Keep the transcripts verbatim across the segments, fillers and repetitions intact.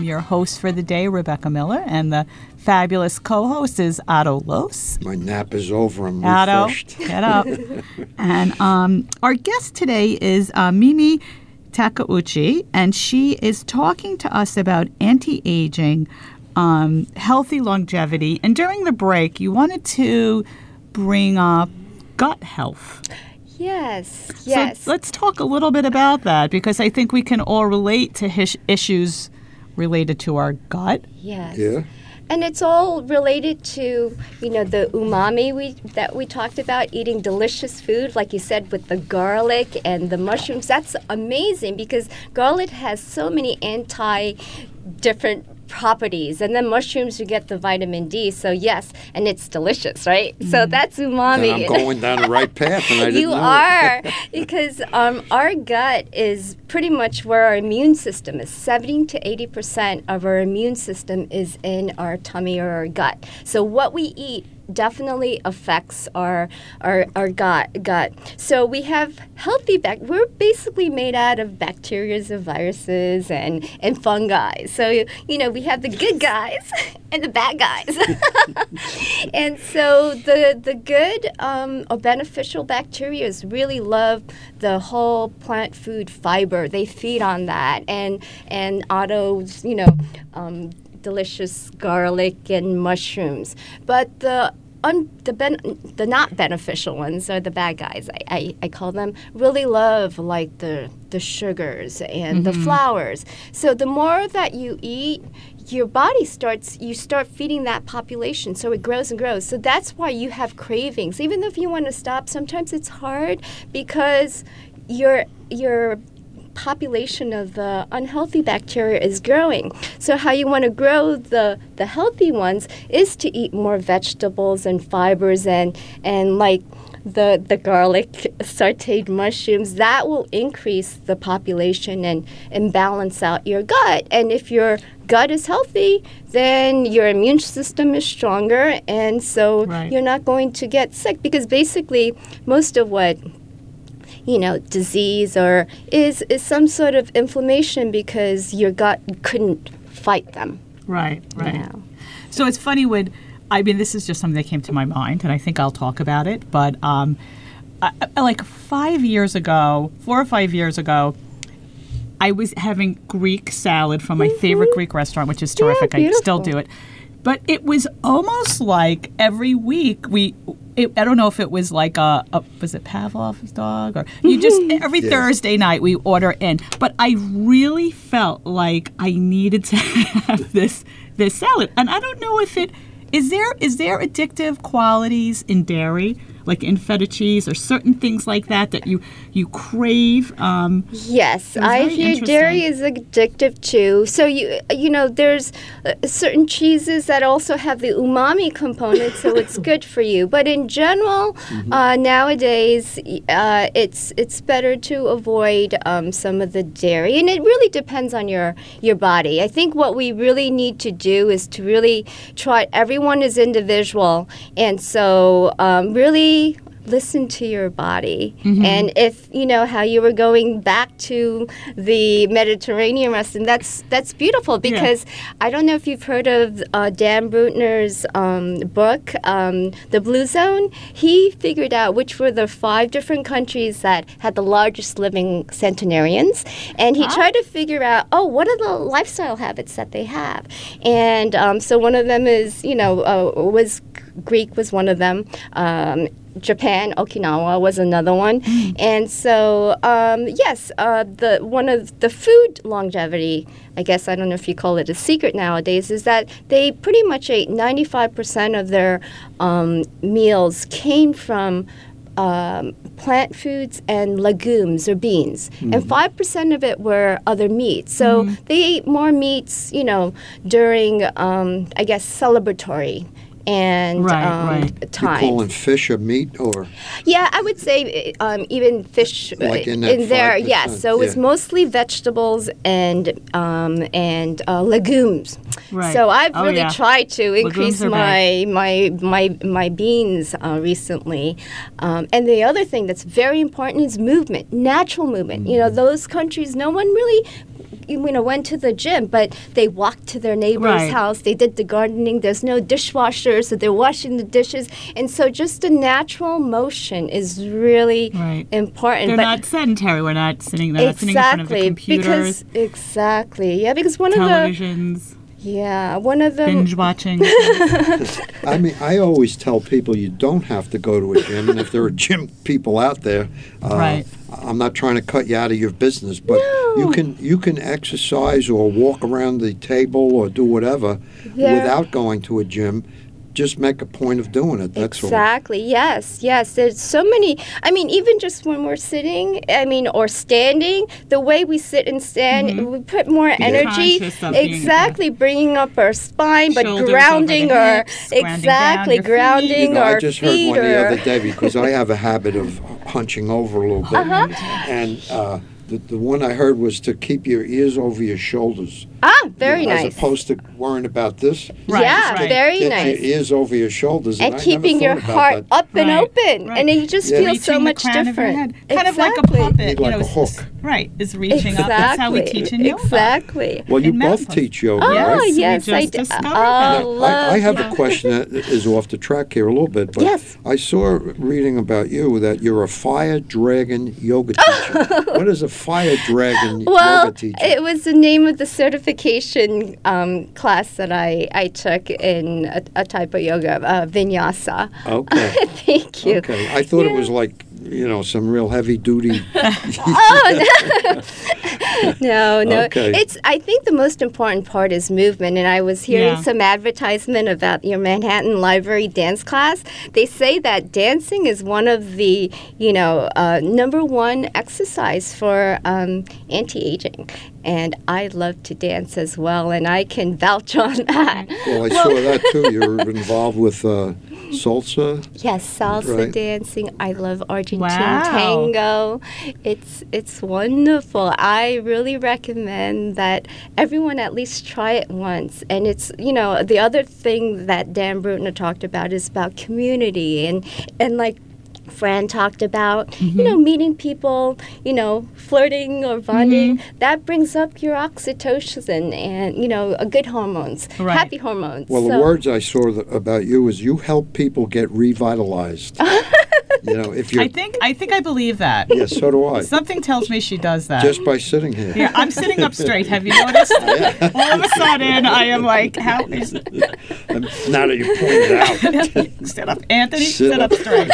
I'm your host for the day, Rebecca Miller, and the fabulous co-host is Otto Los. My nap is over. I'm Otto, refreshed. get up. And um, our guest today is uh, Mimi Takeuchi, and she is talking to us about anti-aging, um, healthy longevity. And during the break, you wanted to bring up gut health. Yes, yes. So let's talk a little bit about that, because I think we can all relate to his issues related to our gut. Yes. Yeah. And it's all related to, you know, the umami we that we talked about, eating delicious food, like you said, with the garlic and the mushrooms. That's amazing because garlic has so many anti different properties, and then mushrooms you get the vitamin D. So yes, and it's delicious, right? Mm. So that's umami. And I'm going down the right path, and I didn't you know are it. because um, our gut is pretty much where our immune system is. seventy to eighty percent of our immune system is in our tummy or our gut. So what we eat definitely affects our our, our gut, gut. So we have healthy bac. We're basically made out of bacteria and viruses and, and fungi. So, you know, we have the good guys and the bad guys. And so the the good um, or beneficial bacteria really love the whole plant food fiber. They feed on that. And, and Otto's, you know, um, delicious garlic and mushrooms. But the un, the, ben, the not beneficial ones, or the bad guys, I, I, I call them, really love like the, the sugars and mm-hmm. the flours. So the more that you eat, your body starts, you start feeding that population, so it grows and grows. So that's why you have cravings. Even though if you want to stop, sometimes it's hard because your your population of the unhealthy bacteria is growing. So how you want to grow the the healthy ones is to eat more vegetables and fibers and and like the the garlic, sauteed mushrooms. That will increase the population and and balance out your gut. And if your gut is healthy, then your immune system is stronger, and so right. you're not going to get sick, because basically most of what you know, disease or is is some sort of inflammation because your gut couldn't fight them. Right, right. You know? So it's funny when, I mean, this is just something that came to my mind, and I think I'll talk about it, but um, I, I, like five years ago, four or five years ago, I was having Greek salad from my mm-hmm. favorite Greek restaurant, which is terrific. Yeah, I still do it. But it was almost like every week we, it, I don't know if it was like a, a was it Pavlov's dog? Or you just, every yeah. Thursday night we order in. But I really felt like I needed to have this this salad. And I don't know if it, is there is there addictive qualities in dairy? Like in feta cheese or certain things like that that you you crave. Um, yes, I hear dairy is addictive too. So you you know there's uh, certain cheeses that also have the umami component, so it's good for you. But in general, mm-hmm. uh, nowadays uh, it's it's better to avoid um, some of the dairy, and it really depends on your your body. I think what we really need to do is to really try. Everyone is individual, and so um, really. Listen to your body. Mm-hmm. And if, you know, how you were going back to the Mediterranean restaurant, that's that's beautiful because yeah. I don't know if you've heard of uh, Dan Brutner's um, book, um, The Blue Zone. He figured out which were the five different countries that had the largest living centenarians. And he huh? tried to figure out, oh, what are the lifestyle habits that they have? And um, so one of them is, you know, uh, was Greek was one of them. Um, Japan, Okinawa was another one, mm. and so um, yes, uh, the one of the food longevity, I guess I don't know if you call it a secret nowadays, is that they pretty much ate ninety-five percent of their um, meals came from um, plant foods and legumes or beans, mm. and five percent of it were other meats. So mm. they ate more meats, you know, during um, I guess celebratory. And right, um, right. time. You're calling fish a meat, or yeah, I would say um, even fish like in, in there. Yes, yeah, so it was yeah. mostly vegetables and um, and uh, legumes. Right. So I've oh, really yeah. tried to increase my, big. my my my beans uh, recently. Um, and the other thing that's very important is movement, natural movement. Mm-hmm. You know, those countries, no one really you know, went to the gym, but they walked to their neighbor's Right. house. They did the gardening. There's no dishwasher, so they're washing the dishes. And so just the natural motion is really Right. important. They're but not sedentary. We're not sitting. They're not sitting in front of the exactly, computers, because exactly, yeah, because one of the televisions, yeah, one of the binge watching. I mean, I always tell people you don't have to go to a gym, and if there are gym people out there, uh, Right. I'm not trying to cut you out of your business, but No. you can you can exercise or walk around the table or do whatever Yeah. without going to a gym. Just make a point of doing it. That's all. Exactly. Yes. Yes. There's so many. I mean, even just when we're sitting, I mean, or standing, the way we sit and stand, we put more energy. Conscious of being- Exactly, bringing up our spine, but Shoulders grounding over the our hips, grounding exactly down your feet. grounding You know, our I just heard feet. one the or- other day because I have a habit of hunching over a little bit, Uh-huh. and uh, the the one I heard was to keep your ears over your shoulders. Ah, very You know, nice. As opposed to worrying about this. Right, yeah, right. very Get nice. your ears over your shoulders. And I never keeping your thought about heart that. up and Right, open, right. and then you just Yeah. feel Reaching so the much crown of your different. head. Kind of like a Exactly. puppet. Need you like know, a s- hook. Right, is reaching exactly. up. That's how we teach in yoga. Exactly. Well, you in both medical. teach yoga, Oh, right? we yes, I just do. discovered Oh, that. Now, love I, I have yoga. a question that is off the track here a little bit, but Yes. I saw reading about you that you're a fire dragon yoga teacher. What is a fire dragon Well, yoga teacher? it was the name of the certification um, class that I, I took in a, a type of yoga, uh, vinyasa. Okay. Thank you. Okay. I thought it Yeah. was like, you know, some real heavy duty. Oh no, no, no. Okay. It's. I think the most important part is movement, and I was hearing Yeah. some advertisement about your Manhattan Library dance class. They say that dancing is one of the, you know, uh, number one exercise for um, anti-aging, and I love to dance as well, and I can vouch on that. Well, I saw that too. You're involved with uh, salsa. Yes, salsa Right. dancing. I love Argentine Wow. tango. It's it's wonderful. I really recommend that everyone at least try it once. And it's, you know, the other thing that Dan Brutner talked about is about community and and like Fran talked about, you know, meeting people, you know, flirting or bonding. That brings up your oxytocin and, you know, uh, good hormones, Right. happy hormones. Well, the So- words I saw th- about you is you help people get revitalized. You know, if you're. I think I think I believe that. Yes, so do I. Something tells me she does that. Just by sitting here. yeah, I'm sitting up straight. Have you noticed? All of a sudden, I am like, how is it? And now that you pointed it out. Sit up, Anthony. Sit Sit, up up. straight.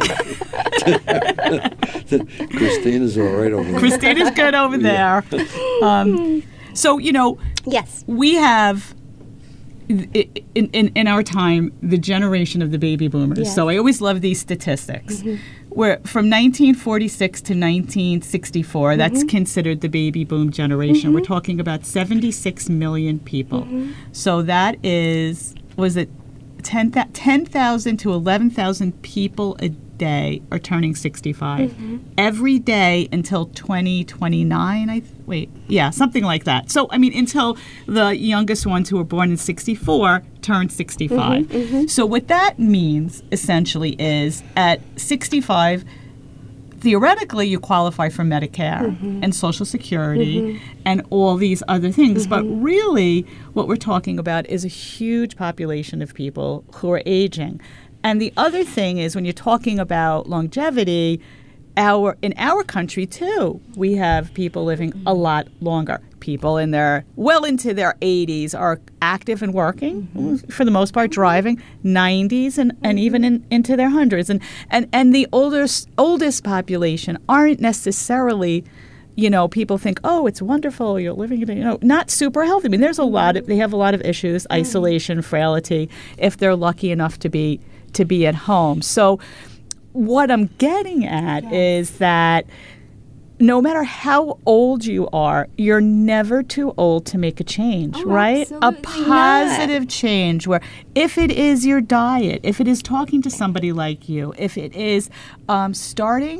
Christina's all right over there. Christina's good over there. Um, so you know, Yes. we have i- in, in in our time the generation of the baby boomers. Yes. So I always love these statistics. Where from nineteen forty-six to nineteen sixty-four, that's considered the baby boom generation. We're talking about seventy-six million people. So that is, was it ten thousand to eleven thousand people a day are turning sixty-five. Every day until twenty twenty-nine, I th- wait, yeah, something like that. So, I mean, until the youngest ones who were born in sixty-four turn sixty-five. So what that means, essentially, is at sixty-five, theoretically, you qualify for Medicare and Social Security and all these other things. But really, what we're talking about is a huge population of people who are aging. And the other thing is when you're talking about longevity, our in our country, too, we have people living a lot longer. People in their, well into their eighties are active and working, for the most part, driving, nineties and, and even in, into their hundreds. And, and, and the oldest, oldest population aren't necessarily, you know, people think, oh, it's wonderful, you're living, you know, not super healthy. I mean, there's a lot of, they have a lot of issues, isolation, frailty, if they're lucky enough to be to be at home. So what I'm getting at is that no matter how old you are, you're never too old to make a change, Oh, right? A absolutely positive change where if it is your diet, if it is talking to somebody like you, if it is um, starting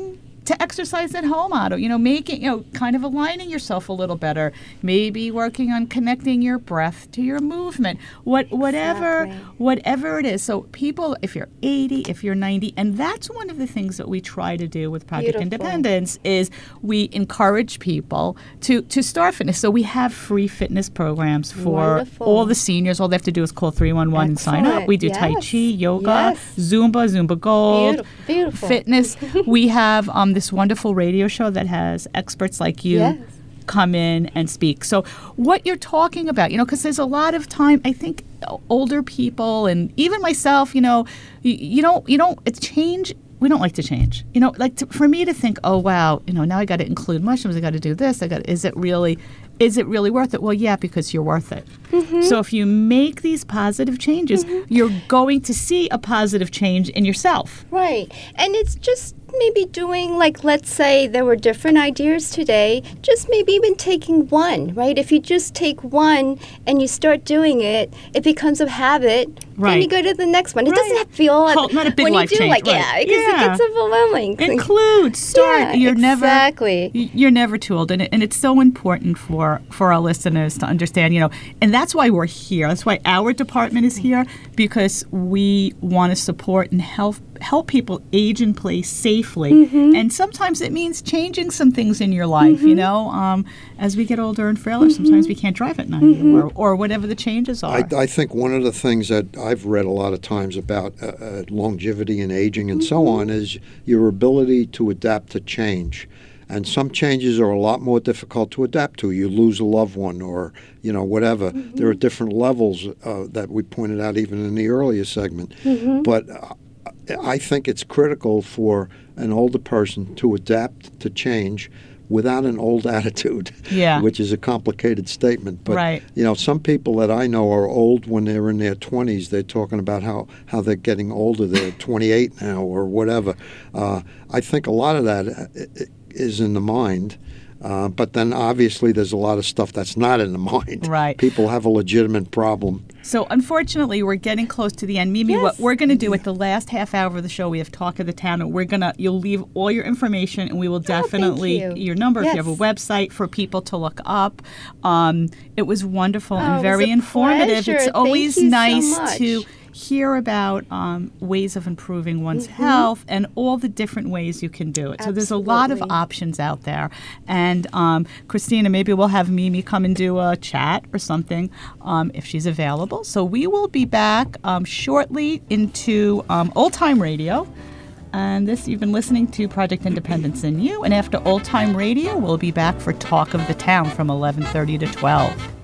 to exercise at home, Otto. You know, making, you know, kind of aligning yourself a little better. Maybe working on connecting your breath to your movement. What, whatever, Exactly. whatever it is. So people, if you're eighty, if you're ninety, and that's one of the things that we try to do with Project Beautiful. Independence is we encourage people to to start fitness. So we have free fitness programs for Wonderful. all the seniors. All they have to do is call three one one and sign up. Excellent. We do Tai Yes. Chi, yoga, Yes. Zumba, Zumba Gold, Beautiful. Beautiful. fitness. We have um, this wonderful radio show that has experts like you Yes. come in and speak. So what you're talking about, you know, because there's a lot of time, I think older people and even myself, you know, you, you don't, you don't, it's change. We don't like to change. You know, like to, for me to think, oh, wow, you know, now I got to include mushrooms. I got to do this. I got, is it really, is it really worth it? Well, yeah, because you're worth it. Mm-hmm. So if you make these positive changes, Mm-hmm. you're going to see a positive change in yourself. Right. And it's just maybe doing, like, let's say there were different ideas today, just maybe even taking one, right? If you just take one and you start doing it, it becomes a habit. Then Right. you go to the next one. It Right. doesn't feel Whole- not a big when life you do change, like right. yeah, because Yeah. it gets overwhelming. Include, start. Yeah, you're never exactly. y- you're never too old, and, it, and it's so important for for our listeners to understand. You know, and that's why we're here. That's why our department is here, because we want to support and help help people age in place safely. Mm-hmm. And sometimes it means changing some things in your life. You know, um, as we get older and frailer, sometimes we can't drive at night, Mm-hmm. or, or whatever the changes are. I, I think one of the things that I've read a lot of times about uh, uh, longevity and aging and so on is your ability to adapt to change. And some changes are a lot more difficult to adapt to. You lose a loved one or, you know, whatever. Mm-hmm. There are different levels uh, that we pointed out even in the earlier segment. Mm-hmm. But uh, I think it's critical for an older person to adapt to change without an old attitude, Yeah. which is a complicated statement. But, Right. you know, some people that I know are old when they're in their twenties. They're talking about how, how they're getting older. They're twenty-eight now or whatever. Uh, I think a lot of that uh, is in the mind. Uh, but then obviously there's a lot of stuff that's not in the mind. Right. People have a legitimate problem. So unfortunately, we're getting close to the end. Mimi, Yes. what we're going to do at the last half hour of the show, we have Talk of the Town, and we're going to, you'll leave all your information, and we will definitely, you. your number, if you have a Yes. website for people to look up. Um, it was wonderful Oh, and it was very a informative. pleasure. It's Thank always you so nice much. to hear about um, ways of improving one's Mm-hmm. health and all the different ways you can do it. So there's a lot of Absolutely. options out there. And um, Christina, maybe we'll have Mimi come and do a chat or something um, if she's available. So we will be back um, shortly into um, Old Time Radio. And this, you've been listening to Project Independence in You. And after Old Time Radio, we'll be back for Talk of the Town from eleven thirty to twelve.